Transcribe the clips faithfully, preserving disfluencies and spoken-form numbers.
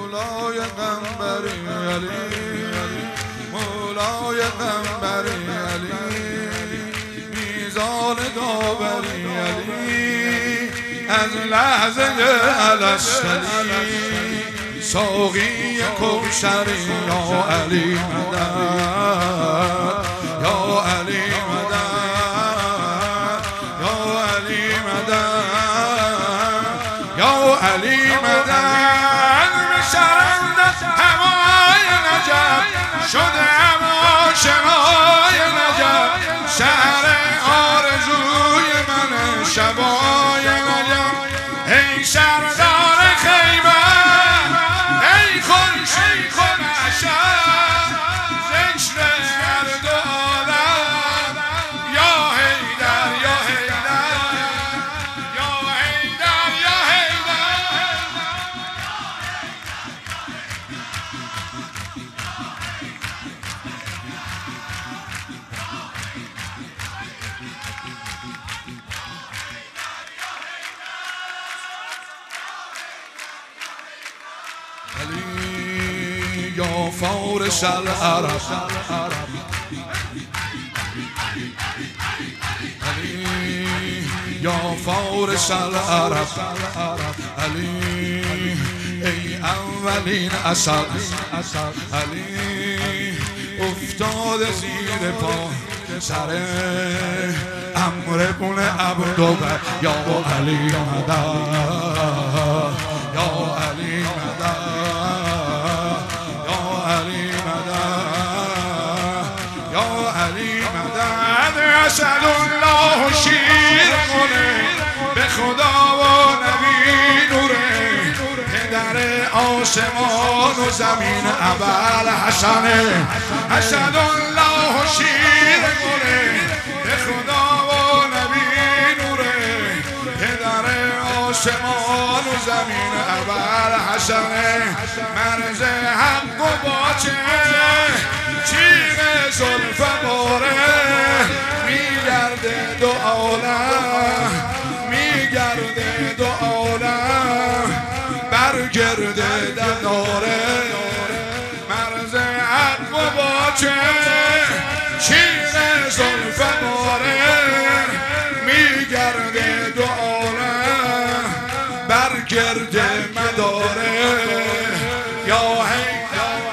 مولای قنبری علی، مولای قنبری علی، میزان داوری علی، از لحظه الستری ساقی کوثری یا علی مدد، یا علی مدد، یا علی مدد، یا علی مدد. بشرند هوای نجف شده اما شمای نجف، شهر آرزوی من شبای نجف. ای سردار خیبر، ای خورشید محشر، ذکر هر دو عالم یا حیدر، یا حیدر، یا حیدر، یا حیدر. علی یا فارس العرب، علی یا فارس العرب، علی ای اولین اسد، علی افتاد زیر پا سر عمرو بن عبدالله، یا علی مدد، یا علی مدد، یا علی مدد، یا علی مدد. اسد الله شیر کنه به خدا و نبی نوره، پدر آسمان و زمین ابوالحسن. اسد الله شیر کنه به خدا و نبی نوره، پدر آسمان و زمین ابوالحسن. مرز حق و باطل تیغ زلف باره، میگرده دو عالم، میگرده دو عالم برگرده داره. مرز حق و باطل تیغ زلف باره، میگرده دو عالم برگرده مداره. یا هی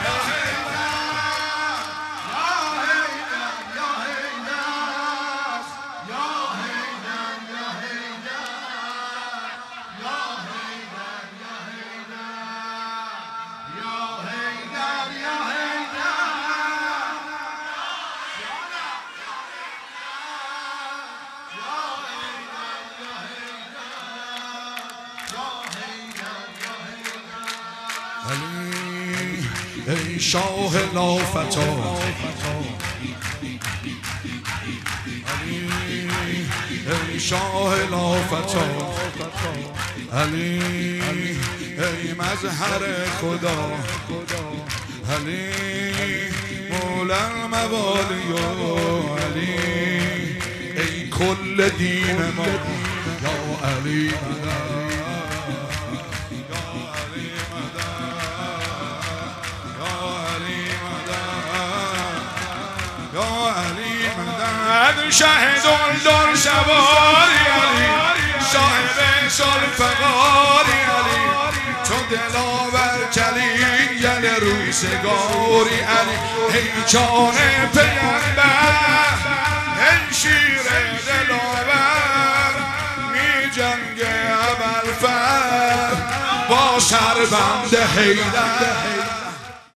علی ای شاه لافتا، علی ای شاه لافتا، علی ای مظهر خدا، علی مولا الموالی، علی ای کل دین ما، یا علی مدد، شهد الدار سواری علی، صاحب ذوالفقاری علی، تو دلاور کلید یل روزگاری علی. ای جان پیغمبر، ای شیر دلاور، می جنگ ابوالفضل با سربند حیدر.